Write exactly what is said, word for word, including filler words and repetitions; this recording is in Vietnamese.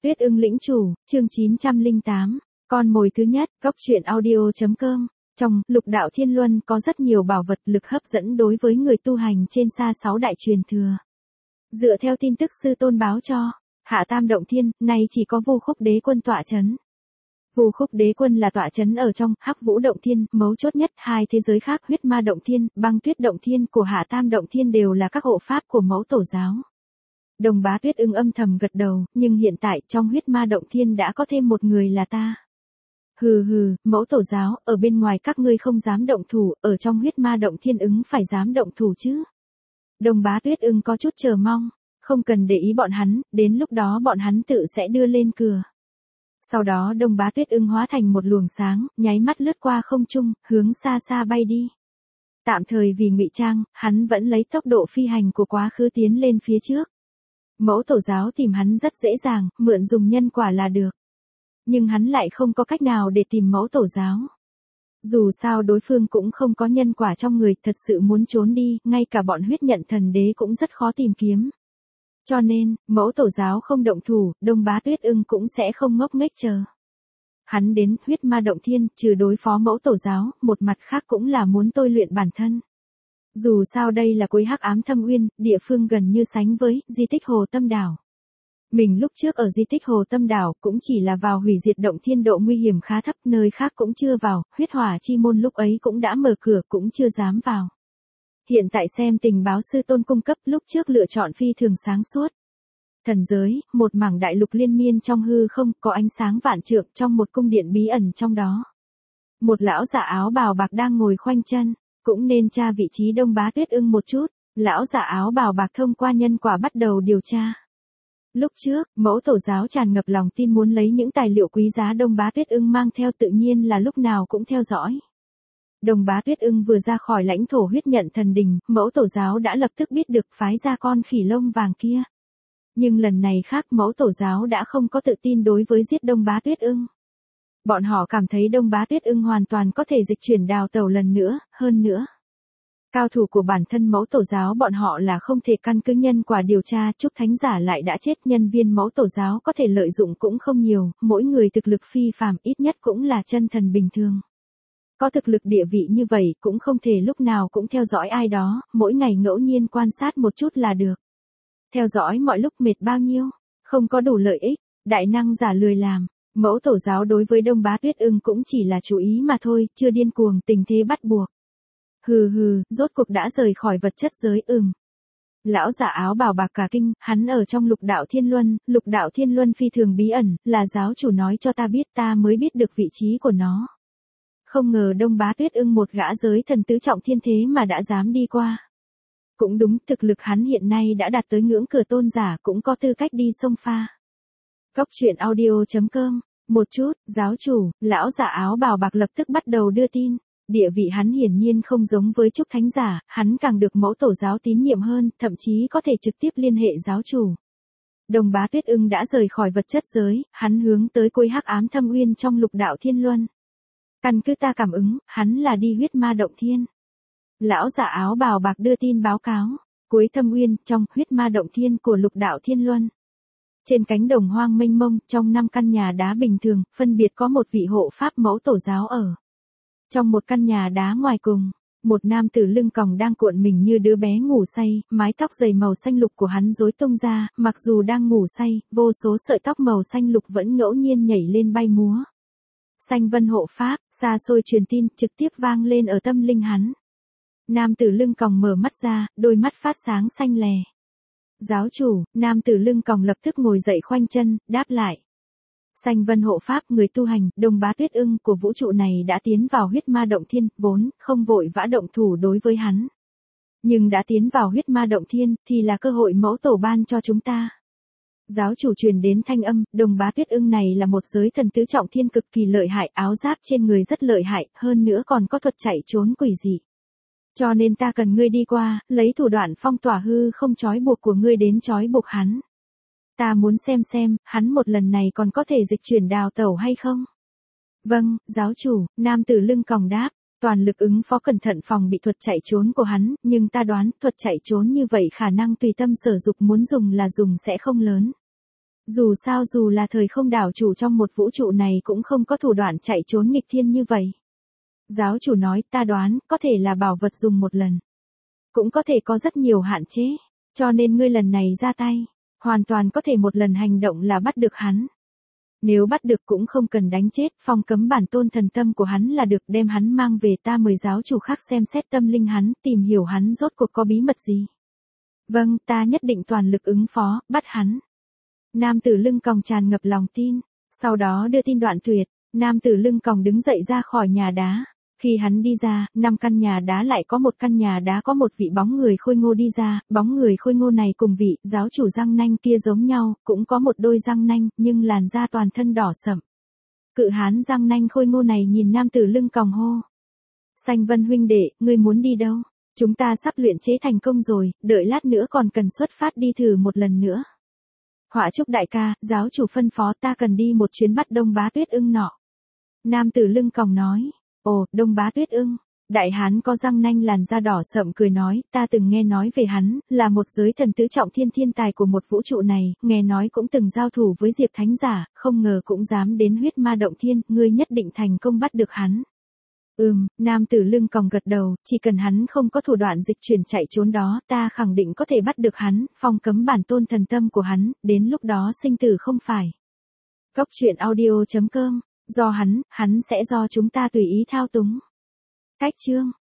Tuyết ưng lĩnh chủ, chương chín trăm lẻ tám, con mồi thứ nhất, góc truyện audio.com. Trong Lục Đạo Thiên Luân có rất nhiều bảo vật lực hấp dẫn đối với người tu hành trên xa sáu đại truyền thừa. Dựa theo tin tức sư tôn báo cho, Hạ Tam Động Thiên, nay chỉ có Vu Khúc Đế Quân tọa chấn. Vu Khúc Đế Quân là tọa chấn ở trong Hắc Vũ Động Thiên, mấu chốt nhất hai thế giới khác Huyết Ma Động Thiên, Băng Tuyết Động Thiên của Hạ Tam Động Thiên đều là các hộ pháp của mẫu tổ giáo. Đồng Bá Tuyết ưng âm thầm gật đầu, nhưng hiện tại trong Huyết Ma Động Thiên đã có thêm một người là ta. Hừ hừ, mẫu tổ giáo, ở bên ngoài các ngươi không dám động thủ, ở trong Huyết Ma Động Thiên ứng phải dám động thủ chứ. Đồng Bá Tuyết ưng có chút chờ mong, không cần để ý bọn hắn, đến lúc đó bọn hắn tự sẽ đưa lên cửa. Sau đó Đồng Bá Tuyết ưng hóa thành một luồng sáng, nháy mắt lướt qua không trung, hướng xa xa bay đi. Tạm thời vì ngụy trang, hắn vẫn lấy tốc độ phi hành của quá khứ tiến lên phía trước. Mẫu tổ giáo tìm hắn rất dễ dàng, mượn dùng nhân quả là được. Nhưng hắn lại không có cách nào để tìm mẫu tổ giáo. Dù sao đối phương cũng không có nhân quả trong người, thật sự muốn trốn đi, ngay cả bọn huyết nhận thần đế cũng rất khó tìm kiếm. Cho nên, mẫu tổ giáo không động thủ, Đồng Bá Tuyết ưng cũng sẽ không ngốc nghếch chờ. Hắn đến Huyết Ma Động Thiên, trừ đối phó mẫu tổ giáo, một mặt khác cũng là muốn tôi luyện bản thân. Dù sao đây là cuối Hắc Ám Thâm Uyên, địa phương gần như sánh với di tích Hồ Tâm Đảo. Mình lúc trước ở di tích Hồ Tâm Đảo cũng chỉ là vào hủy diệt động thiên, độ nguy hiểm khá thấp, nơi khác cũng chưa vào, huyết hỏa chi môn lúc ấy cũng đã mở cửa cũng chưa dám vào. Hiện tại xem tình báo sư tôn cung cấp, lúc trước lựa chọn phi thường sáng suốt. Thần giới, một mảng đại lục liên miên trong hư không, có ánh sáng vạn trượng trong một cung điện bí ẩn trong đó. Một lão giả áo bào bạc đang ngồi khoanh chân. Cũng nên tra vị trí Đồng Bá Tuyết ưng một chút, lão giả áo bào bạc thông qua nhân quả bắt đầu điều tra. Lúc trước, mẫu tổ giáo tràn ngập lòng tin muốn lấy những tài liệu quý giá Đồng Bá Tuyết ưng mang theo, tự nhiên là lúc nào cũng theo dõi. Đồng Bá Tuyết ưng vừa ra khỏi lãnh thổ huyết nhận thần đình, mẫu tổ giáo đã lập tức biết được phái ra con khỉ lông vàng kia. Nhưng lần này khác, mẫu tổ giáo đã không có tự tin đối với giết Đồng Bá Tuyết ưng. Bọn họ cảm thấy Đồng Bá Tuyết ưng hoàn toàn có thể dịch chuyển đào tẩu lần nữa, hơn nữa. Cao thủ của bản thân mẫu tổ giáo bọn họ là không thể căn cứ nhân quả điều tra, Trúc Thánh Giả lại đã chết, nhân viên mẫu tổ giáo có thể lợi dụng cũng không nhiều, mỗi người thực lực phi phàm, ít nhất cũng là chân thần bình thường. Có thực lực địa vị như vậy cũng không thể lúc nào cũng theo dõi ai đó, mỗi ngày ngẫu nhiên quan sát một chút là được. Theo dõi mọi lúc mệt bao nhiêu, không có đủ lợi ích, đại năng giả lười làm. Mẫu tổ giáo đối với Đồng Bá Tuyết ưng cũng chỉ là chú ý mà thôi, chưa điên cuồng, tình thế bắt buộc. Hừ hừ, rốt cuộc đã rời khỏi vật chất giới, ừm. Lão giả áo bào bạc cả kinh, hắn ở trong Lục Đạo Thiên Luân, Lục Đạo Thiên Luân phi thường bí ẩn, là giáo chủ nói cho ta biết, ta mới biết được vị trí của nó. Không ngờ Đồng Bá Tuyết ưng một gã giới thần tứ trọng thiên thế mà đã dám đi qua. Cũng đúng, thực lực hắn hiện nay đã đạt tới ngưỡng cửa tôn giả, cũng có tư cách đi xông pha. Góc truyện audio.com. Một chút, giáo chủ, lão giả áo bào bạc lập tức bắt đầu đưa tin. Địa vị hắn hiển nhiên không giống với Trúc Thánh Giả, hắn càng được mẫu tổ giáo tín nhiệm hơn, thậm chí có thể trực tiếp liên hệ giáo chủ. Đồng Bá Tuyết ưng đã rời khỏi vật chất giới, hắn hướng tới cuối Hắc Ám Thâm Uyên trong Lục Đạo Thiên Luân. Căn cứ ta cảm ứng, hắn là đi Huyết Ma Động Thiên. Lão giả áo bào bạc đưa tin báo cáo, cuối Thâm Uyên, trong Huyết Ma Động Thiên của Lục Đạo Thiên Luân. Trên cánh đồng hoang mênh mông, trong năm căn nhà đá bình thường, phân biệt có một vị hộ pháp mẫu tổ giáo ở. Trong một căn nhà đá ngoài cùng, một nam tử lưng còng đang cuộn mình như đứa bé ngủ say, mái tóc dày màu xanh lục của hắn rối tung ra, mặc dù đang ngủ say, vô số sợi tóc màu xanh lục vẫn ngẫu nhiên nhảy lên bay múa. Xanh vân hộ pháp, xa xôi truyền tin, trực tiếp vang lên ở tâm linh hắn. Nam tử lưng còng mở mắt ra, đôi mắt phát sáng xanh lè. Giáo chủ, nam tử lưng còng lập tức ngồi dậy khoanh chân, đáp lại. Xanh vân hộ pháp, người tu hành, Đồng Bá Tuyết ưng của vũ trụ này đã tiến vào Huyết Ma Động Thiên, vốn không vội vã động thủ đối với hắn. Nhưng đã tiến vào Huyết Ma Động Thiên, thì là cơ hội mẫu tổ ban cho chúng ta. Giáo chủ truyền đến thanh âm, Đồng Bá Tuyết ưng này là một giới thần tứ trọng thiên cực kỳ lợi hại, áo giáp trên người rất lợi hại, hơn nữa còn có thuật chạy trốn quỷ dị. Cho nên ta cần ngươi đi qua, lấy thủ đoạn phong tỏa hư không trói buộc của ngươi đến trói buộc hắn. Ta muốn xem xem, hắn một lần này còn có thể dịch chuyển đào tẩu hay không? Vâng, giáo chủ, nam tử lưng còng đáp, toàn lực ứng phó cẩn thận phòng bị thuật chạy trốn của hắn, nhưng ta đoán thuật chạy trốn như vậy khả năng tùy tâm sở dục muốn dùng là dùng sẽ không lớn. Dù sao dù là thời không đảo chủ trong một vũ trụ này cũng không có thủ đoạn chạy trốn nghịch thiên như vậy. Giáo chủ nói, ta đoán, có thể là bảo vật dùng một lần. Cũng có thể có rất nhiều hạn chế. Cho nên ngươi lần này ra tay, hoàn toàn có thể một lần hành động là bắt được hắn. Nếu bắt được cũng không cần đánh chết, phong cấm bản tôn thần tâm của hắn là được, đem hắn mang về, ta mời giáo chủ khác xem xét tâm linh hắn, tìm hiểu hắn rốt cuộc có bí mật gì. Vâng, ta nhất định toàn lực ứng phó, bắt hắn. Nam tử lưng còng tràn ngập lòng tin, sau đó đưa tin đoạn tuyệt, nam tử lưng còng đứng dậy ra khỏi nhà đá. Khi hắn đi ra, năm căn nhà đá lại có một căn nhà đá có một vị bóng người khôi ngô đi ra, bóng người khôi ngô này cùng vị giáo chủ răng nanh kia giống nhau, cũng có một đôi răng nanh, nhưng làn da toàn thân đỏ sậm. Cự hán răng nanh khôi ngô này nhìn nam tử lưng còng hô. Sanh Vân huynh đệ, ngươi muốn đi đâu? Chúng ta sắp luyện chế thành công rồi, đợi lát nữa còn cần xuất phát đi thử một lần nữa. Họa Trúc đại ca, giáo chủ phân phó ta cần đi một chuyến bắt Đông Bá Tuyết Ưng nọ. Nam tử lưng còng nói. Ồ, Đông Bá Tuyết Ưng. Đại hán có răng nanh làn da đỏ sậm cười nói, ta từng nghe nói về hắn, là một giới thần tứ trọng thiên thiên tài của một vũ trụ này, nghe nói cũng từng giao thủ với Diệp Thánh Giả, không ngờ cũng dám đến huyết ma động thiên, ngươi nhất định thành công bắt được hắn. Ừm, nam tử lưng còng gật đầu, chỉ cần hắn không có thủ đoạn dịch chuyển chạy trốn đó, ta khẳng định có thể bắt được hắn, phong cấm bản tôn thần tâm của hắn, đến lúc đó sinh tử không phải. Cốc truyện audio chấm com, do hắn, hắn sẽ do chúng ta tùy ý thao túng. Cách chương